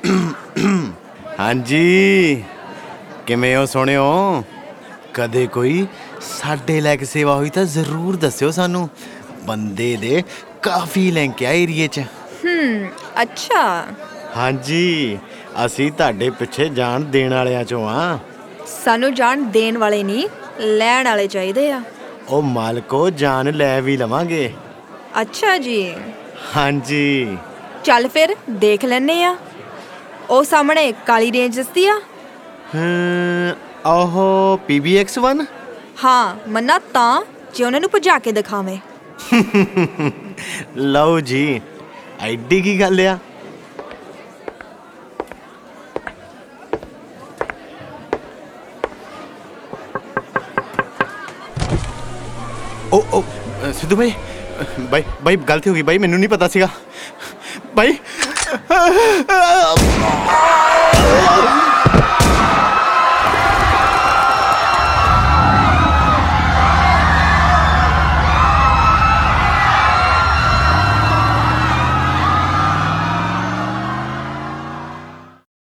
ਹਾਂਜੀ, ਕਿਵੇਂ ਹੋ ਸੋਹਣਿਓ? ਕਦੇ ਕੋਈ ਸਾਡੇ ਲਾਇਕ ਸੇਵਾ ਹੋਈ ਤਾਂ ਜ਼ਰੂਰ ਦੱਸਿਓ ਸਾਨੂੰ। ਬੰਦੇ ਦੇ ਕਾਫੀ ਲਿੰਕ ਆ ਏਰੀਏ 'ਚ। ਅੱਛਾ। ਹਾਂਜੀ, ਅਸੀਂ ਤੁਹਾਡੇ ਪਿੱਛੇ ਜਾਨ ਦੇਣ ਵਾਲਿਆਂ 'ਚੋਂ ਆ। ਸਾਨੂੰ ਜਾਨ ਦੇਣ ਵਾਲੇ ਨਹੀਂ, ਲੈਣ ਵਾਲੇ ਚਾਹੀਦੇ ਆ। ਉਹ ਮਾਲਕੋ, ਜਾਨ ਲੈ ਵੀ ਲਵਾਂਗੇ। ਅੱਛਾ ਜੀ। ਹਾਂਜੀ। ਚੱਲ ਫਿਰ ਦੇਖ ਲੈਨੇ ਆ। ਉਹ ਸਾਹਮਣੇ ਕਾਲੀ ਰੇਂਜ ਦਿਸਦੀ ਆ? ਉਹ PBX1? ਹਾਂ, ਮੰਨਾ ਤਾਂ ਜੇ ਉਹਨਾਂ ਨੂੰ ਭਜਾ ਕੇ ਦਿਖਾਵੇਂ। ਲਓ ਜੀ, ਐਡੀ ਕੀ ਗੱਲ ਆ? ਉਹ ਸਿੱਧੂ ਭਾਈ, ਬਾਈ ਗਲਤੀ ਹੋ ਗਈ ਬਾਈ, ਮੈਨੂੰ ਨਹੀਂ ਪਤਾ ਸੀਗਾ ਬਾਈ।